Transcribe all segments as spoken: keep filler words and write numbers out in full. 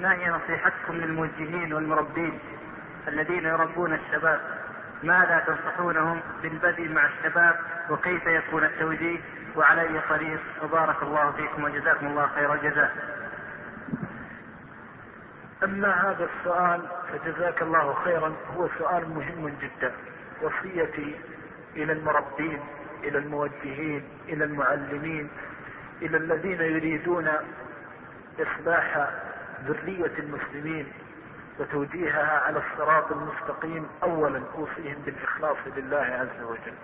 ما هي نصيحتكم للموجهين والمربين الذين يربون الشباب؟ ماذا تنصحونهم بالبدء مع الشباب وكيف يكون التوجيه وعلى أي طريق؟ وبارك الله فيكم وجزاكم الله خير الجزاء. أما هذا السؤال فجزاك الله خيرا، هو سؤال مهم جدا. وصيتي إلى المربين، إلى الموجهين، إلى المعلمين، إلى الذين يريدون إصلاح ذرية المسلمين وتوجيهها على الصراط المستقيم، أولا أوصيهم بالإخلاص لله عز وجل.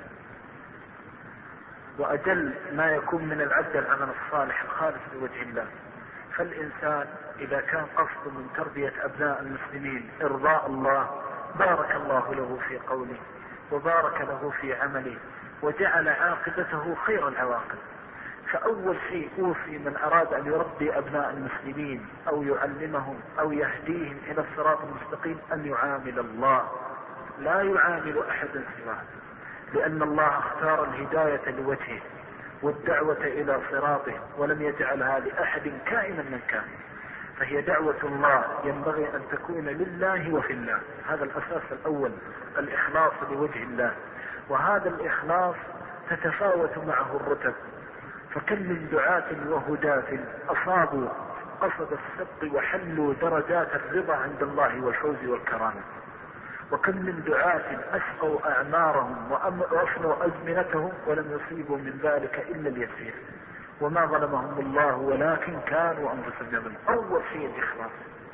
وأجل ما يكون من العبد العمل الصالح الخالص لوجه الله. فالإنسان إذا كان قصده من تربية أبناء المسلمين إرضاء الله، بارك الله له في قوله وبارك له في عمله وجعل عاقبته خير العواقب. فأول شيء أوصي من أراد أن يربي أبناء المسلمين أو يعلمهم أو يهديهم إلى الصراط المستقيم أن يعامل الله، لا يعامل أحدا سواه، لأن الله اختار الهداية لوجهه والدعوة إلى صراطه ولم يجعلها لأحد كائنا من كان. فهي دعوة الله ينبغي أن تكون لله وفي الله. هذا الأساس الأول، الإخلاص لوجه الله. وهذا الإخلاص تتفاوت معه الرتب، فكم من دعاة وهداة أصابوا قصد السبق وحلوا درجات الرضا عند الله والفوز والكرامة، وكم من دعاة أسقوا أعمارهم وأفنوا أزمنتهم ولم يصيبوا من ذلك إلا اليسير، وما ظلمهم الله ولكن كانوا أنفسهم يظلمون. أول شيء الإخلاص.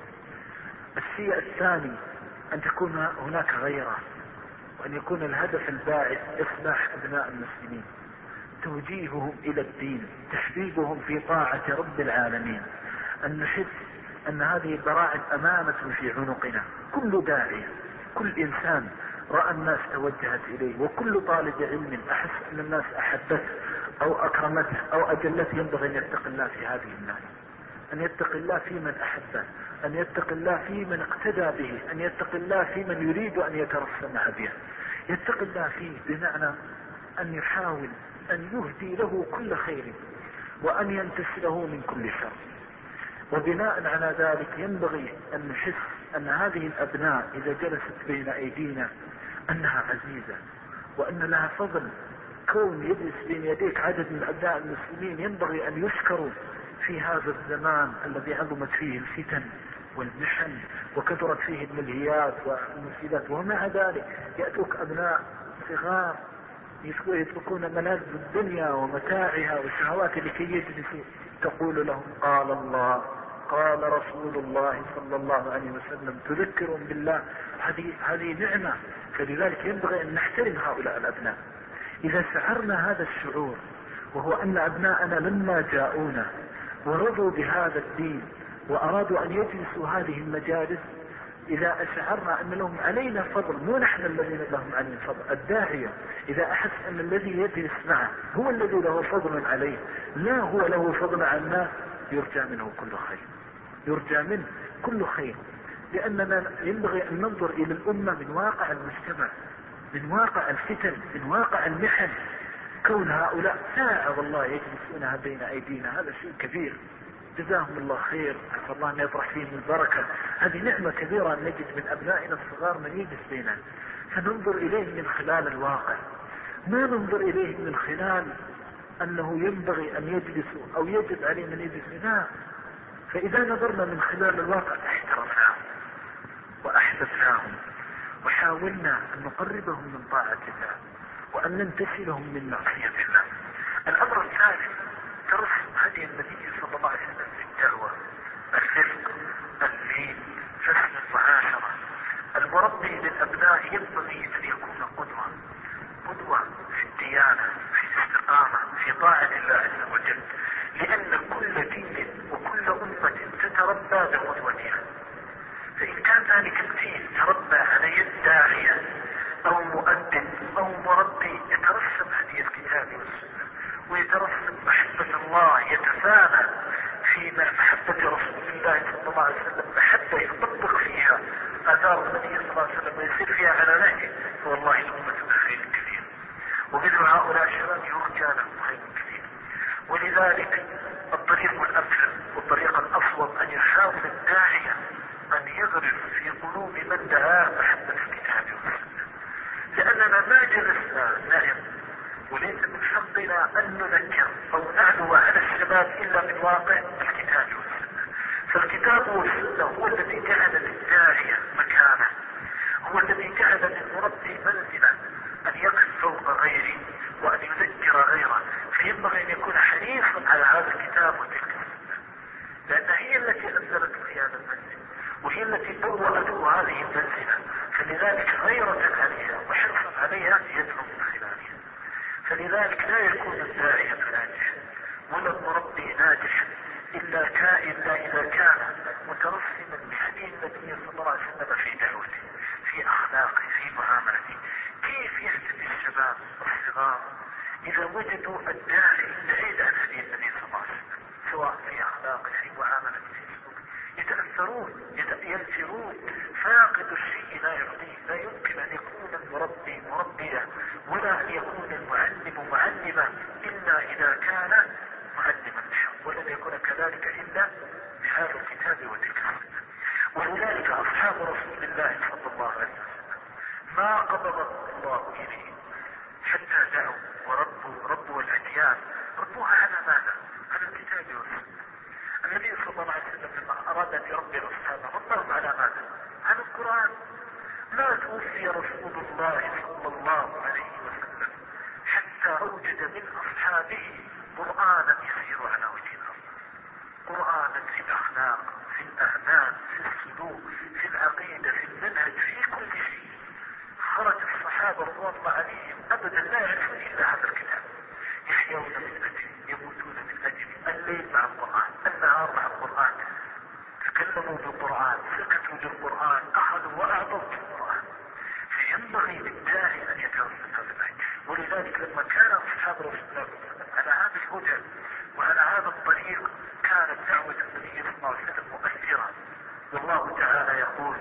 الشيء الثاني أن تكون هناك غيرة، وأن يكون الهدف الباعث إصلاح أبناء المسلمين، توجيههم إلى الدين، تحبيبهم في طاعة رب العالمين، أن نحس أن هذه البراعم أمانة في عنقنا. كل داعية، كل إنسان رأى الناس توجهت إليه، وكل طالب علم أحس أن الناس أحبته أو أكرمته أو أجلته، ينبغي أن يتقي الله في هذه الناس، أن يتقي الله في من أحبه، أن يتقي الله في من اقتدى به، أن يتقي الله في من يريد أن يترسم هديه، يتقي الله فيه بمعنى أن يحاول أن يهدي له كل خير وأن ينتسله من كل شر. وبناء على ذلك ينبغي أن نحس أن هذه الأبناء إذا جلست بين أيدينا أنها عزيزة، وأن لها فضل. كون يجلس بين يديك عدد من أبناء المسلمين ينبغي أن يشكروا في هذا الزمان الذي عظمت فيه الفتن والمحن وكثرت فيه الملهيات والمفسدات، ومع ذلك يأتوك أبناء صغار يتركون ملاذ الدنيا ومتاعها والشهوات لكي يجلسوا، تقول لهم قال الله قال رسول الله صلى الله عليه وسلم، تذكرهم بالله. هذه هذه نعمة. فلذلك ينبغي أن نحترم هؤلاء الأبناء. إذا شعرنا هذا الشعور، وهو أن أبناءنا لما جاءونا ورضوا بهذا الدين وأرادوا أن يجلسوا هذه المجالس، إذا أشعرنا أن لهم علينا فضل، مو نحن الذين لهم علينا فضل. الداعية إذا أحس أن الذي يجلس معه هو الذي له فضل عليه، لا هو له فضل عنا، يرجى منه كل خير، يرجى منه كل خير. لأننا ينبغي أن ننظر إلى الأمة من واقع المجتمع، من واقع الفتن، من واقع المحن. كون هؤلاء ساعة والله يجلسونها بين أيدينا هذا شيء كبير، جزاهم الله خير، عسى الله أن يطرح فيهم البركة. هذه نعمة كبيرة أن نجد من أبنائنا الصغار من يجلس بيننا، فننظر إليه من خلال الواقع، ما ننظر إليه من خلال أنه ينبغي أن يجلسوا أو يجب عليه من يجلس. لا، فإذا نظرنا من خلال الواقع احترمناهم وأحببناهم وحاولنا أن نقربهم من طاعة الله وأن ننتشلهم من معصية الله. الأمر الثالث ترسم هدي النبي صلى الله عليه وسلم في الدعوة، الرفق، اللين، حسن المعاشرة. المربي للأبناء ينبغي أن يكون قدوة، قدوة في الديانة، في الاستقامة، في طاعة الله عز وجل، لأن كل دين وكل أمة تتربى بقدوتها. فإن كان ذلك الدين تربى على يد داعية أو مؤدب أو مربي يترسم هدي الكتاب والسنة ويترسم محبة الله، يتفانى في محبة رسول الله صلى الله عليه وسلم، محبة يطبق فيها آثار النبي صلى الله عليه وسلم ويسير فيها على نهجه، فوالله الأمة بخير كثير، ومثل هؤلاء الشباب يرجى لهم خير كثير. ولذلك الطريق الأمثل والطريق الأفضل أن يحاول الداعية منتهى محبة الكتاب والسنة، لأننا ما جلسنا نعم، وليس من حقنا أن نذكر أو نعلو على الشباب إلا من واقع الكتاب والسنة. فالكتاب والسنة هو الذي جعل للداعية مكانه، هو الذي جعل للمربي منزلا أن يقف فوق غيره وأن يذكر غيره، فينبغي أن يكون حريصا على هذا الكتاب وتلك السنة، لأنها هي التي أنزلته في هذا المنزل، وهي التي بوأته هذه المنزلة، فلذلك غيرة عليها وحرصا عليها يدعو من خلالها. فلذلك لا يكون الداعية ناجحا ولا المربي ناجحا إلا كائن إذا كان مترسما بهدي النبي صلى الله عليه وسلم في دعوته، في أخلاقه، في معاملته. كيف يهتدي الشباب الصغار إذا وجدوا الداعي بعيد عن هدي النبي صلى الله عليه وسلم، سواء في أخلاقه، في معاملته، في سلوكه؟ يتأثرون، ينفرون. فاقد الشيء لا يعطيه. لا يمكن أن يكون المربي مربيا ولا أن يكون المعلم معلما إلا إذا كان معلما بحق، ولن يكون كذلك إلا بهذا الكتاب وتلك السنة. ولذلك أصحاب رسول الله صلى الله عليه وسلم ما قبض الله إليهم حتى دعوا وربوا ربوا الأديان، ربوها على ماذا؟ على الكتاب والسنة. النبي صلى الله عليه وسلم لما أراد أن يربي أصحابه ربهم على ماذا؟ على القرآن. ما توفي رسول الله صلى الله عليه وسلم حتى أوجد من أصحابه قرآنا يسير على وجه الأرض، قرآنا في الأخلاق، في الأعمال، في السلوك، في العقيدة، في المنهج، في كل شيء. خرج الصحابة رضوان الله عليهم أبدا لا يعرفون إلا هذا الكتاب، يحيون من أجله، يموتون من أجله، الليل مع القرآن، النهار مع القرآن، تكلموا بالقرآن، سكتوا بالقرآن، أخذوا وأعطوا بالقرآن. فينبغي للداعي أن يتوسط هذا الأجل. ولذلك لما كان أصحاب رسول الله على هذا الهدى وعلى هذا الطريق كانت دعوة النبي صلى الله عليه وسلم مؤثرة. والله تعالى يقول: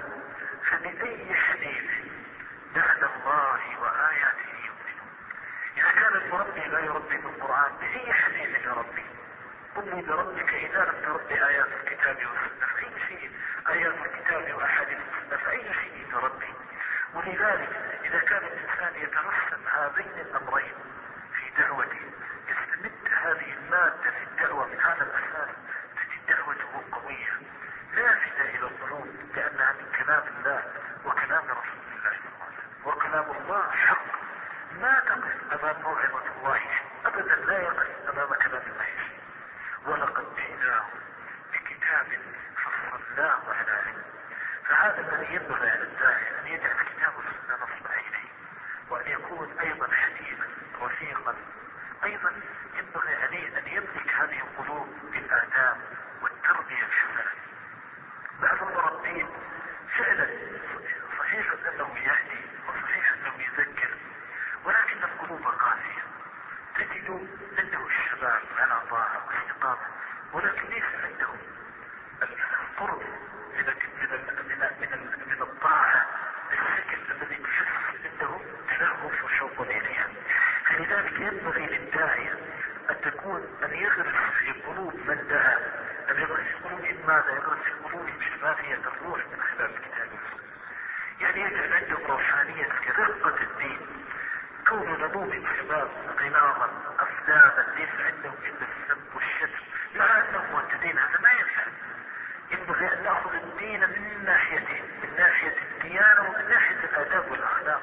فبأي حديث بعد الله وآياته يؤمنون. إذا كان المربي لا يربي بالقرآن بأي حديث يربي؟ قل لي بربك إذا لم تربي آيات الكتاب والسنة فأي شيء، آيات الكتاب وأحاديث السنة فأي شيء يربي؟ ولذلك إذا كان الإنسان يترسم هذين الأمرين في دعوته، يستمد هذه المادة في الدعوة من هذا الأساس، تجد دعوته قوية لافته إلى القلوب، لأنها من كلام الله وكلام رسول الله صلى الله عليه وسلم، وكلام الله حق. ما تقف أمام موعظة الله أبدا، لا يقف أمام كلام الله. ولقد جئناه بكتاب فصلناه على علم. فهذا الذي ينبغي على الداعي أن يجعل الكتاب والسنة نصب عينيه، وأن يكون أيضا حديثا رفيقا. أيضا ينبغي عليه أن يملك هذه القلوب بالآداب والتربية الحسنة. بعض المربين فعلا صحيح أنه يهدي وصحيح أنه يذكر، ولكن القلوب قاسية. تجد عنده الشباب على طاعة واستقامة، ولكن ليس عندهم القرب من من من الطاعة الشكل الذي يحس عندهم تلهف وشوق إليها. فلذلك ينبغي للداعية أن تكون أن يغرس في قلوب من دعا، أن يغرس في قلوبهم ماذا؟ يغرس في قلوبهم شفافية الروح من خلال الكتاب والسنة. يعني يجعل عندهم روحانية كرقة الدين، كون نضوج الشباب غلاظا أفلاما ليس عندهم إلا السب والشتم، مع أنهم معتدين، هذا ما ينفع. ينبغي أن نأخذ الدين من ناحيتين، من ناحية الديانة ومن ناحية الآداب والأخلاق.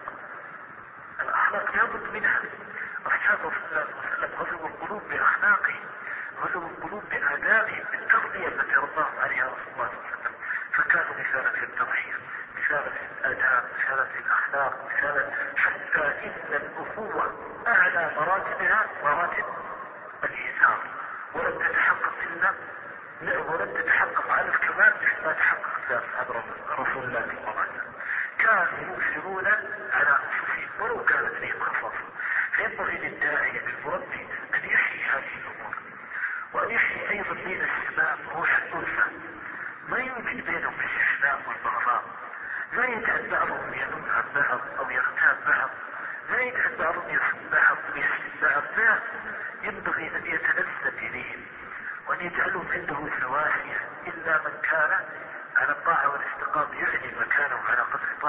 الأخلاق لابد منها. أصحاب رسول الله صلى الله عليه وسلم غزوا القلوب بأخلاقهم، غزوا القلوب بآدابهم، بالتربية التي رباهم عليها رسول الله صلى الله عليه وسلم. فكانوا مثالا في التضحية، مثالا في الآداب، مثالا في الأخلاق، مثالا حتى إن الأخوة أعلى مراتبها مراتب الإيثار، ولم تتحقق إلا ولم تتحقق على الكمال مثل ما تحقق في أصحاب رسول الله صلى الله عليه وسلم. كانوا يؤثرون على أنفسهم ولو كانت لهم خصاصة. فينبغي للداعية بالمربي أن يحيي هذه الأمور، وأن يحيي أيضا بين الشباب روح الألفة. ما يوجد بينهم الاستحلاء والبغضاء، لا يجعل بعضهم يلوم عن بعض أو يغتاب بعض، لا يجعل بعضهم يسب بعض ويحسد بعض. لا، ينبغي أن يتنزل إليهم وأن يجعلهم عنده سواسية، إلا من كان على الطاعة والاستقامة يعلي مكانه على قدر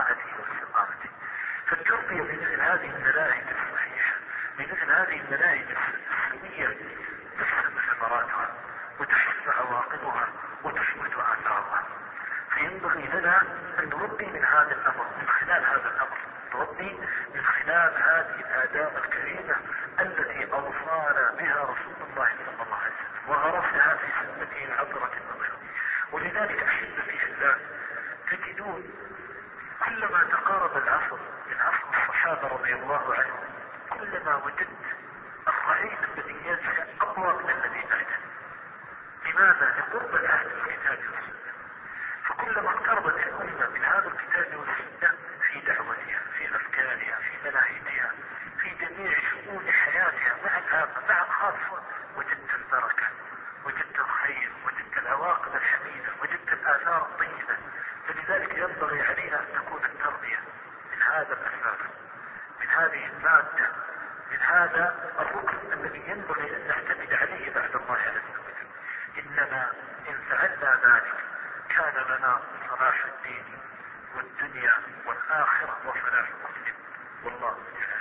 المناهج السوية تفهم ثمراتها وتحس عواقبها وتثبت آثارها. فينبغي لنا أن نربي من هذا الأمر، من خلال هذا الأمر نربي من خلال هذه الآداب الكريمة التي أوصانا بها رسول الله صلى الله عليه وسلم وغرسها في سنته العبرة النظيرة. ولذلك أحبتي في الله تجدون كلما تقارب العصر من عصر الصحابة رضي الله عنهم كلما وجدت الرعيل الذي ينشأ أقوى من الذي بعده. لماذا؟ لقرب العهد بالكتاب والسنة. فكلما اقتربت الأمة من هذا الكتاب والسنة في دعوتها، في أفكارها، في مناهجها، في جميع شؤون حياتها مع العامة مع الخاصة، وجدت البركة، وجدت الخير، وجدت العواقب الحميدة، وجدت الآثار الطيبة. فلذلك ينبغي علينا أن تكون التربية من هذا الأساس، من هذه المادة، من هذا الركن الذي ينبغي أن نعتمد عليه بعد الله عز وجل. إنما إن فعلنا ذلك كان لنا صلاح الدين والدنيا والآخرة وفلاح المسلم. والله